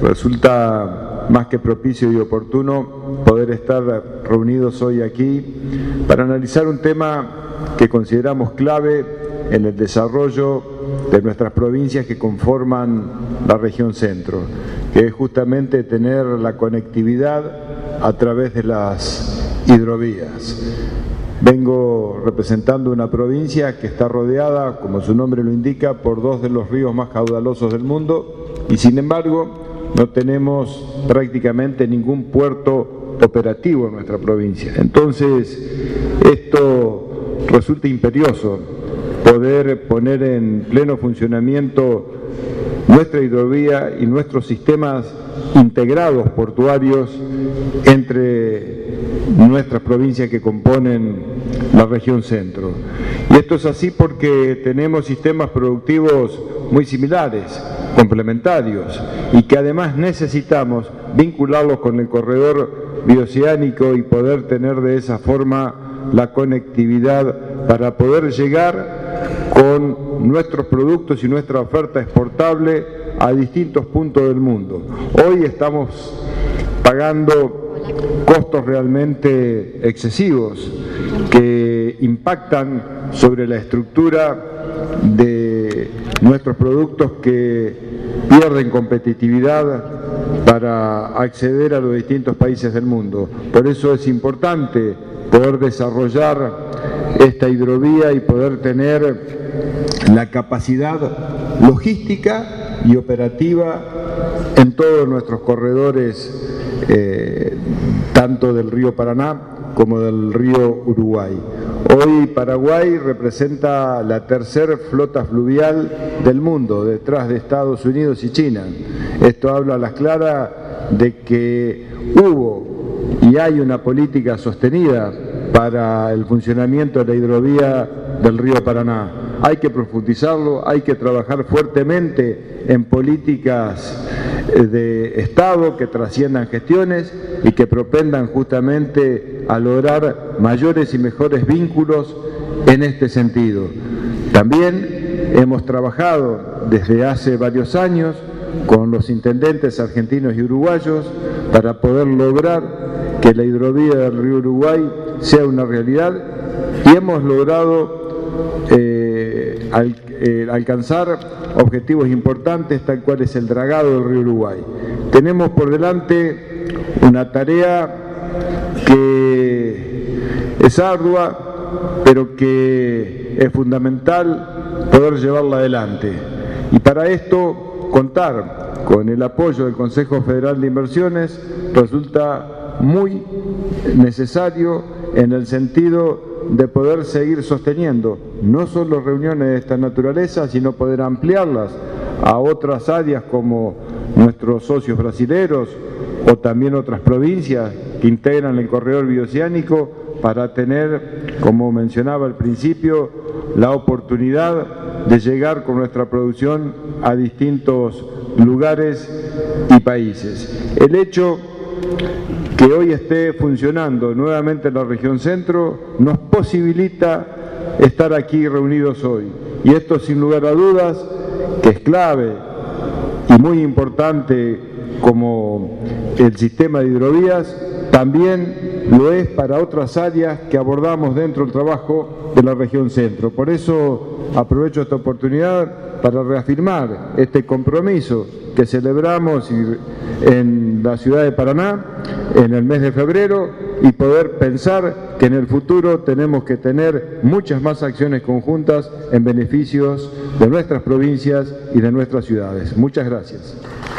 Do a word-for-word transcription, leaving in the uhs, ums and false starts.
resulta más que propicio y oportuno poder estar reunidos hoy aquí para analizar un tema que consideramos clave en el desarrollo de nuestras provincias que conforman la región centro, que es justamente tener la conectividad a través de las hidrovías. Vengo representando una provincia que está rodeada, como su nombre lo indica, por dos de los ríos más caudalosos del mundo y sin embargo no tenemos prácticamente ningún puerto operativo en nuestra provincia. Entonces, esto resulta imperioso poder poner en pleno funcionamiento nuestra hidrovía y nuestros sistemas integrados portuarios entre nuestras provincias que componen la región centro. Y esto es así porque tenemos sistemas productivos muy similares, complementarios, y que además necesitamos vincularlos con el corredor bioceánico y poder tener de esa forma la conectividad para poder llegar con nuestros productos y nuestra oferta exportable a distintos puntos del mundo. Hoy estamos pagando costos realmente excesivos que impactan sobre la estructura de nuestros productos que pierden competitividad para acceder a los distintos países del mundo. Por eso es importante poder desarrollar esta hidrovía y poder tener la capacidad logística y operativa en todos nuestros corredores, eh, tanto del río Paraná como del río Uruguay. Hoy Paraguay representa la tercera flota fluvial del mundo, detrás de Estados Unidos y China. Esto habla a las claras de que hubo y hay una política sostenida para el funcionamiento de la hidrovía del río Paraná. Hay que profundizarlo, hay que trabajar fuertemente en políticas de Estado que trasciendan gestiones y que propendan justamente a lograr mayores y mejores vínculos en este sentido. También hemos trabajado desde hace varios años con los intendentes argentinos y uruguayos para poder lograr que la hidrovía del río Uruguay sea una realidad y hemos logrado eh, al, eh, alcanzar objetivos importantes, tal cual es el dragado del río Uruguay. Tenemos por delante una tarea que es ardua, pero que es fundamental poder llevarla adelante. Y para esto, contar con el apoyo del Consejo Federal de Inversiones resulta muy necesario en el sentido de poder seguir sosteniendo no solo reuniones de esta naturaleza, sino poder ampliarlas a otras áreas como nuestros socios brasileros o también otras provincias que integran el corredor bioceánico para tener, como mencionaba al principio, la oportunidad de llegar con nuestra producción a distintos lugares y países. El hecho que hoy esté funcionando nuevamente en la región centro nos posibilita estar aquí reunidos hoy. Y esto sin lugar a dudas que es clave y muy importante como el sistema de hidrovías, también lo es para otras áreas que abordamos dentro del trabajo de la región centro. Por eso aprovecho esta oportunidad para reafirmar este compromiso que celebramos en la ciudad de Paraná en el mes de febrero y poder pensar que en el futuro tenemos que tener muchas más acciones conjuntas en beneficios de nuestras provincias y de nuestras ciudades. Muchas gracias.